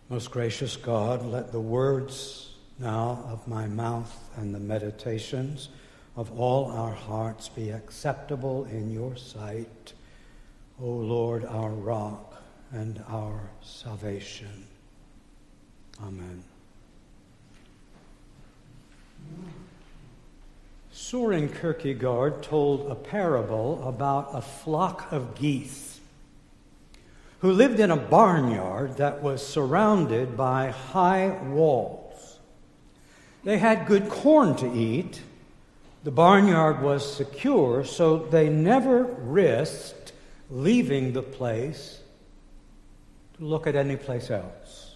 Most gracious God, let the words now of my mouth and the meditations of all our hearts be acceptable in your sight, O Lord, our rock and our salvation. Amen. Søren Kierkegaard told a parable about a flock of geese who lived in a barnyard that was surrounded by high walls. They had good corn to eat. The barnyard was secure, so they never risked leaving the place to look at any place else.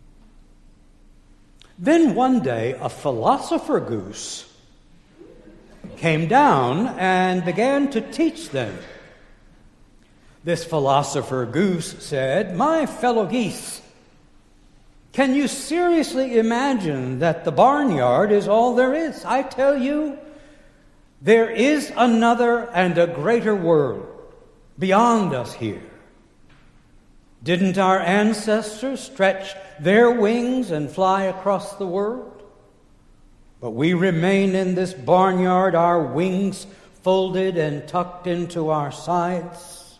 Then one day, a philosopher goose came down and began to teach them. This philosopher goose said, "My fellow geese, can you seriously imagine that the barnyard is all there is? I tell you, there is another and a greater world beyond us here. Didn't our ancestors stretch their wings and fly across the world? But we remain in this barnyard, our wings folded and tucked into our sides,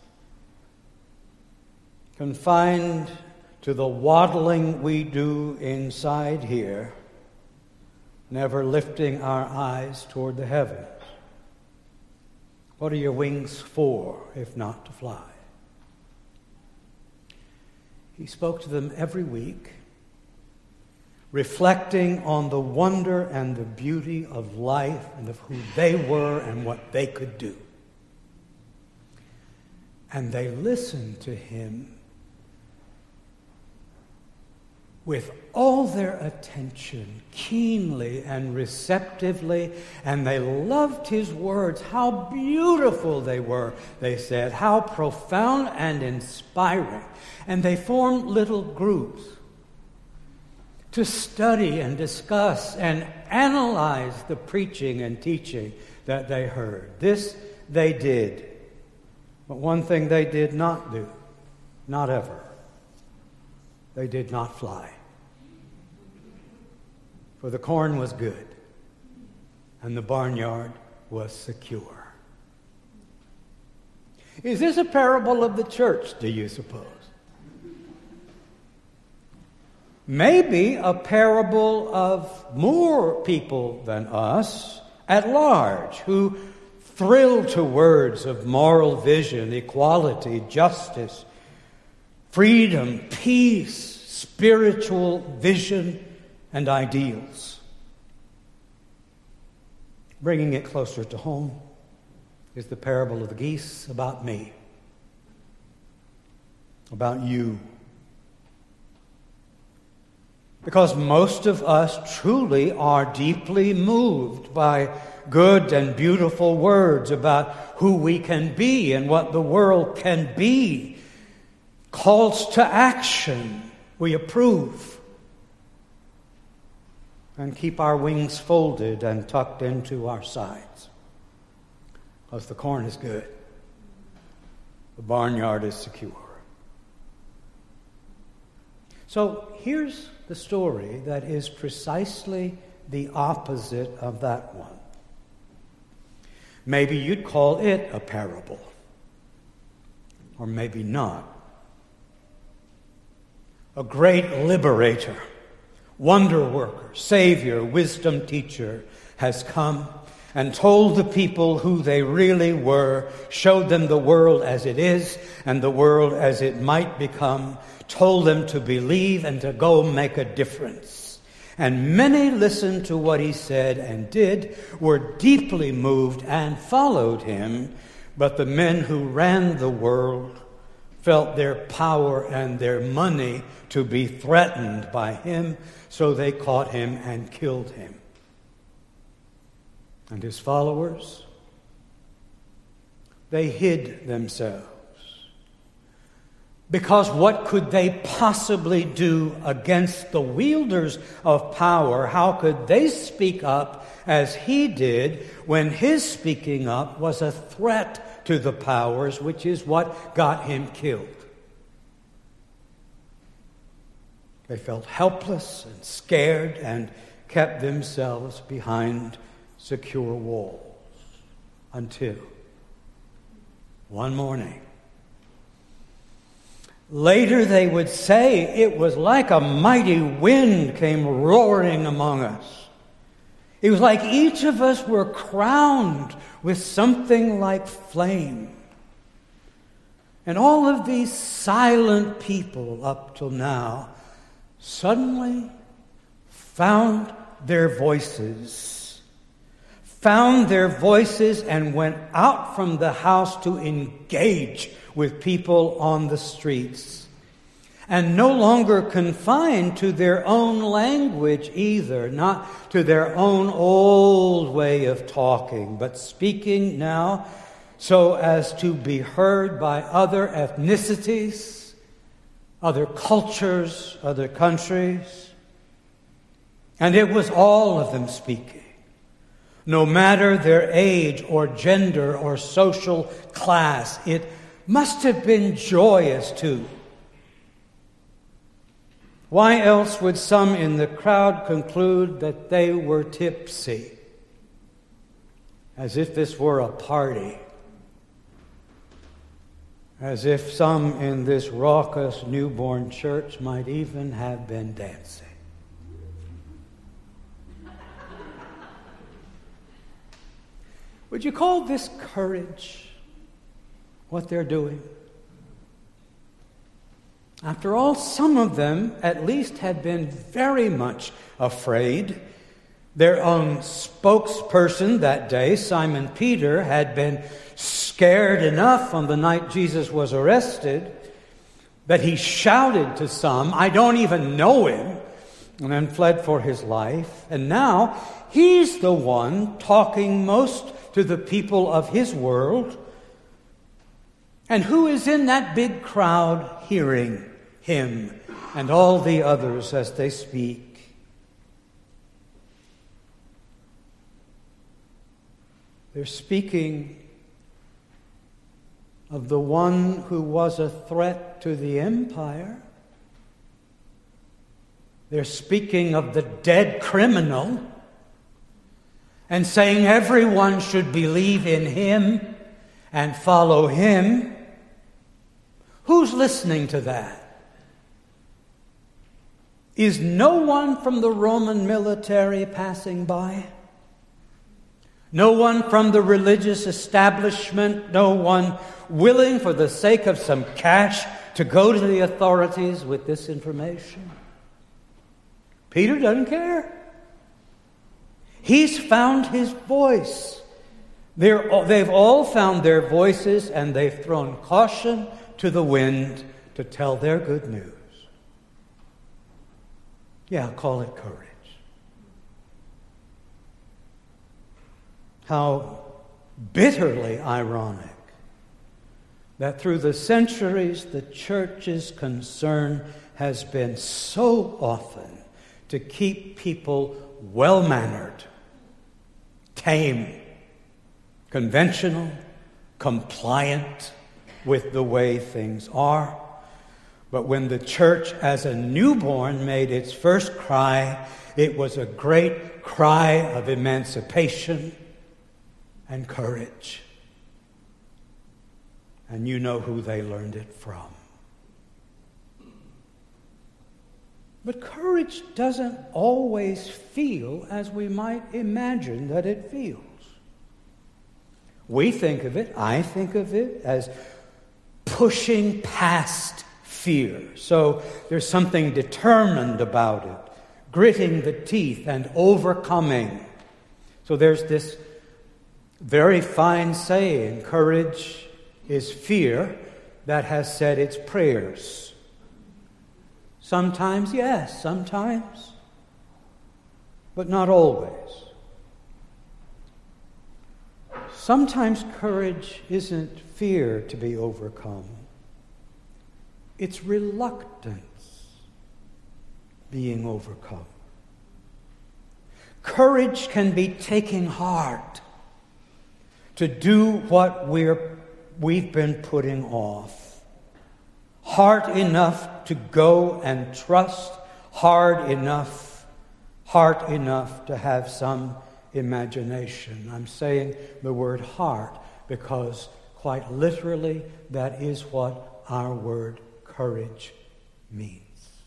confined to the waddling we do inside here, never lifting our eyes toward the heavens. What are your wings for, if not to fly?" He spoke to them every week, reflecting on the wonder and the beauty of life and of who they were and what they could do. And they listened to him with all their attention, keenly and receptively, and they loved his words. How beautiful they were, they said, how profound and inspiring. And they formed little groups to study and discuss and analyze the preaching and teaching that they heard. This they did. But one thing they did not do, not ever. They did not fly. For the corn was good, and the barnyard was secure. Is this a parable of the church, do you suppose? Maybe a parable of more people than us at large who thrill to words of moral vision, equality, justice, freedom, peace, spiritual vision, and ideals. Bringing it closer to home is the parable of the geese about me, about you. Because most of us truly are deeply moved by good and beautiful words about who we can be and what the world can be. Calls to action we approve. And keep our wings folded and tucked into our sides. Because the corn is good. The barnyard is secure. So here's the story that is precisely the opposite of that one. Maybe you'd call it a parable. Or maybe not. A great liberator, wonder worker, savior, wisdom teacher has come and told the people who they really were, showed them the world as it is and the world as it might become, told them to believe and to go make a difference. And many listened to what he said and did, were deeply moved and followed him, but the men who ran the world felt their power and their money to be threatened by him, so they caught him and killed him. And his followers, they hid themselves. Because what could they possibly do against the wielders of power? How could they speak up as he did when his speaking up was a threat to the powers, which is what got him killed? They felt helpless and scared and kept themselves behind secure walls until one morning. Later they would say it was like a mighty wind came roaring among us. It was like each of us were crowned with something like flame. And all of these silent people up till now suddenly found their voices and went out from the house to engage with people on the streets, and no longer confined to their own language either, not to their own old way of talking, but speaking now so as to be heard by other ethnicities, other cultures, other countries. And it was all of them speaking, no matter their age or gender or social class. It must have been joyous too. Why else would some in the crowd conclude that they were tipsy, as if this were a party? As if some in this raucous newborn church might even have been dancing. Would you call this courage, what they're doing? After all, some of them at least had been very much afraid. Their own spokesperson that day, Simon Peter, had been scared enough on the night Jesus was arrested that he shouted to some, "I don't even know him," and then fled for his life. And now he's the one talking most to the people of his world. And who is in that big crowd hearing him and all the others as they speak? They're speaking of the one who was a threat to the empire. They're speaking of the dead criminal and saying everyone should believe in him and follow him. Who's listening to that? Is no one from the Roman military passing by? No one from the religious establishment? No one willing, for the sake of some cash, to go to the authorities with this information? Peter doesn't care. He's found his voice. They've all found their voices, and they've thrown caution to the wind to tell their good news. Yeah, call it courage. How bitterly ironic that through the centuries the church's concern has been so often to keep people well-mannered, tame, conventional, compliant with the way things are. But when the church as a newborn made its first cry, it was a great cry of emancipation and courage. And you know who they learned it from. But courage doesn't always feel as we might imagine that it feels. We think of it, I think of it, as pushing past fear. So there's something determined about it, gritting the teeth and overcoming. So there's this very fine saying, courage is fear that has said its prayers. Sometimes, yes, sometimes, but not always. Sometimes courage isn't fear to be overcome. It's reluctance being overcome. Courage can be taking heart to do what we've been putting off. Heart enough to go and trust hard enough, heart enough to have some imagination. I'm saying the word heart because quite literally that is what our word courage means.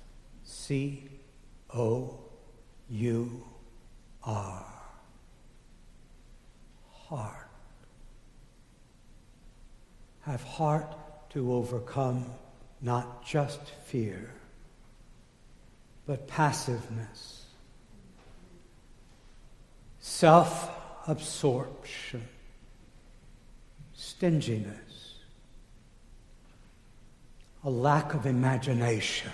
C-O-U-R. Heart. Have heart to overcome not just fear, but passiveness, self-absorption, stinginess, a lack of imagination.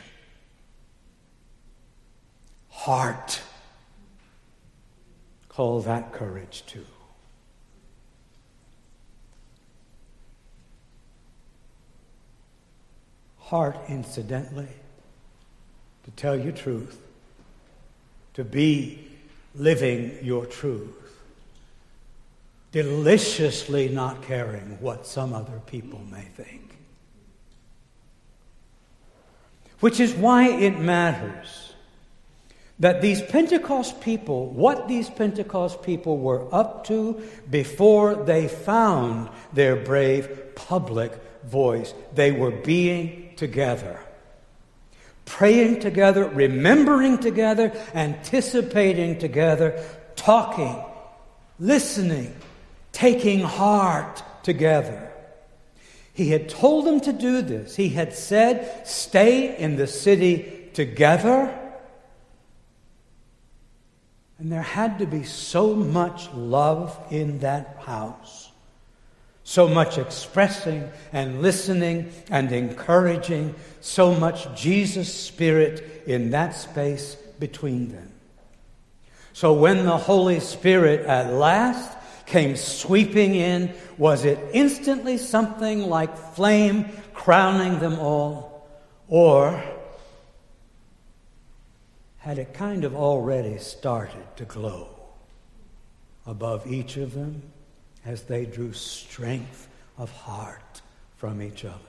Heart. Call that courage too. Heart, incidentally, to tell you truth, to be living your truth, deliciously not caring what some other people may think. Which is why it matters that these Pentecost people, what these Pentecost people were up to before they found their brave public voice. They were being together, praying together, remembering together, anticipating together, talking, listening, taking heart together. He had told them to do this. He had said, stay in the city together. And there had to be so much love in that house. So much expressing and listening and encouraging. So much Jesus' Spirit in that space between them. So when the Holy Spirit at last came sweeping in, was it instantly something like flame crowning them all? Or had it kind of already started to glow above each of them as they drew strength of heart from each other?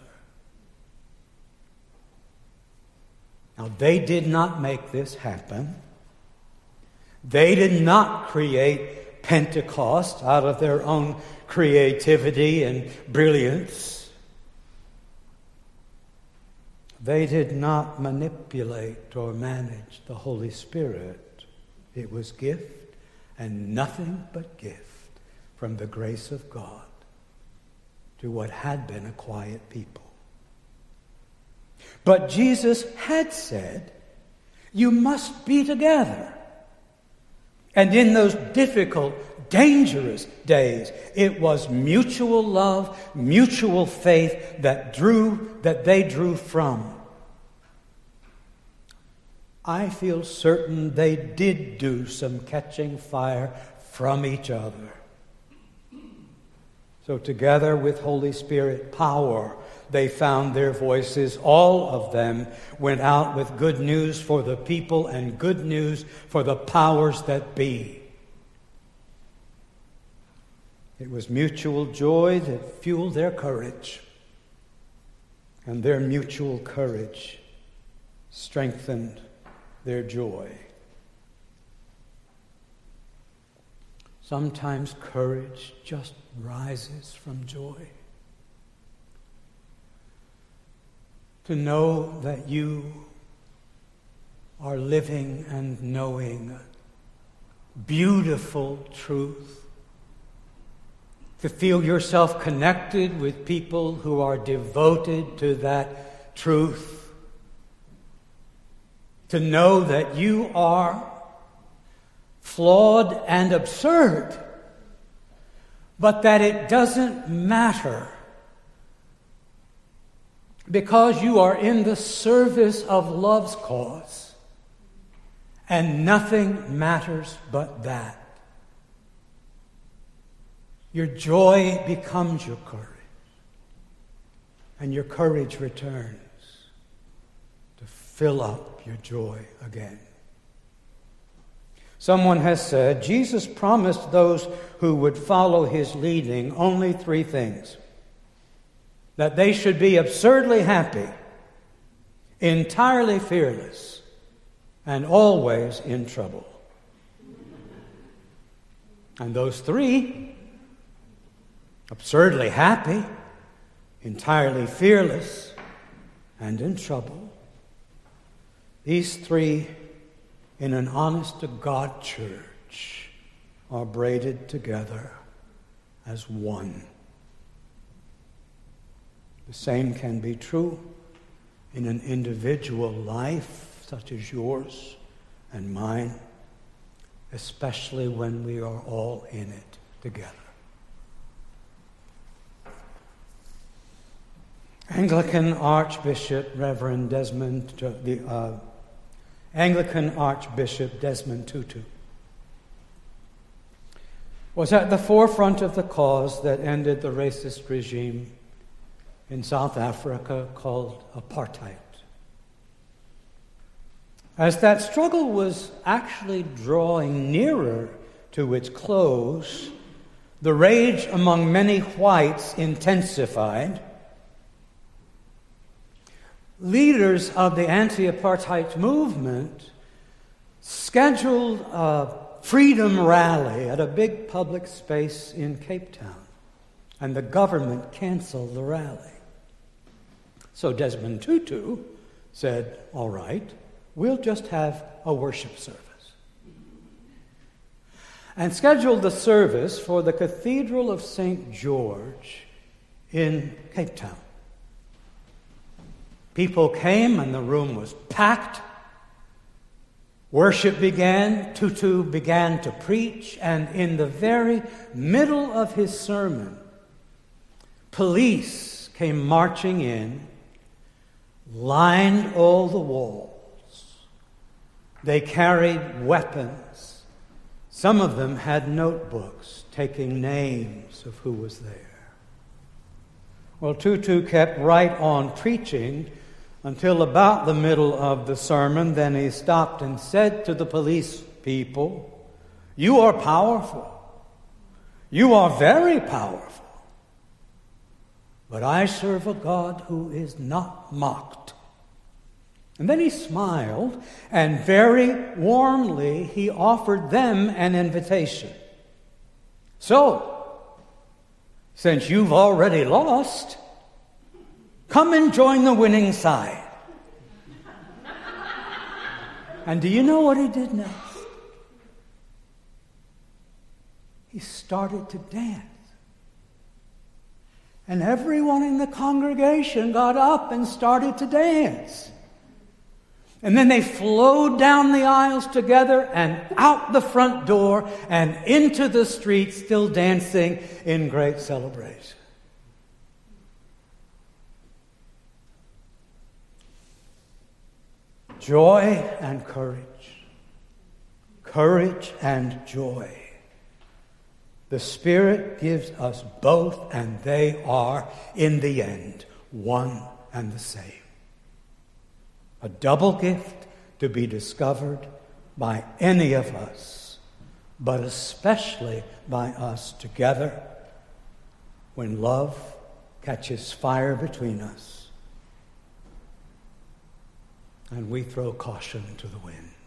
Now, they did not make this happen. They did not create Pentecost out of their own creativity and brilliance. They did not manipulate or manage the Holy Spirit. It was gift and nothing but gift from the grace of God to what had been a quiet people. But Jesus had said, you must be together. And in those difficult, dangerous days, it was mutual love, mutual faith that they drew from. I feel certain they did do some catching fire from each other. So together with Holy Spirit power, they found their voices. All of them went out with good news for the people and good news for the powers that be. It was mutual joy that fueled their courage, and their mutual courage strengthened their joy. Sometimes courage just rises from joy. To know that you are living and knowing beautiful truth. To feel yourself connected with people who are devoted to that truth. To know that you are flawed and absurd, but that it doesn't matter because you are in the service of love's cause, and nothing matters but that. Your joy becomes your courage, and your courage returns to fill up your joy again. Someone has said, Jesus promised those who would follow his leading only three things. That they should be absurdly happy, entirely fearless, and always in trouble. And those three, absurdly happy, entirely fearless, and in trouble, these three in an honest-to-God church are braided together as one. The same can be true in an individual life such as yours and mine, especially when we are all in it together. Anglican Archbishop Desmond Tutu was at the forefront of the cause that ended the racist regime in South Africa called apartheid. As that struggle was actually drawing nearer to its close, the rage among many whites intensified. Leaders of the anti-apartheid movement scheduled a freedom rally at a big public space in Cape Town, and the government canceled the rally. So Desmond Tutu said, all right, we'll just have a worship service. And scheduled the service for the Cathedral of St. George in Cape Town. People came and the room was packed. Worship began. Tutu began to preach, and in the very middle of his sermon, police came marching in, lined all the walls. They carried weapons. Some of them had notebooks taking names of who was there. Well, Tutu kept right on preaching until about the middle of the sermon. Then he stopped and said to the police people, "You are powerful. You are very powerful. But I serve a God who is not mocked." And then he smiled, and very warmly he offered them an invitation. So, since you've already lost, come and join the winning side. And do you know what he did next? He started to dance. And everyone in the congregation got up and started to dance. And then they flowed down the aisles together and out the front door and into the street, still dancing in great celebration. Joy and courage. Courage and joy. The Spirit gives us both, and they are, in the end, one and the same. A double gift to be discovered by any of us, but especially by us together when love catches fire between us and we throw caution to the wind.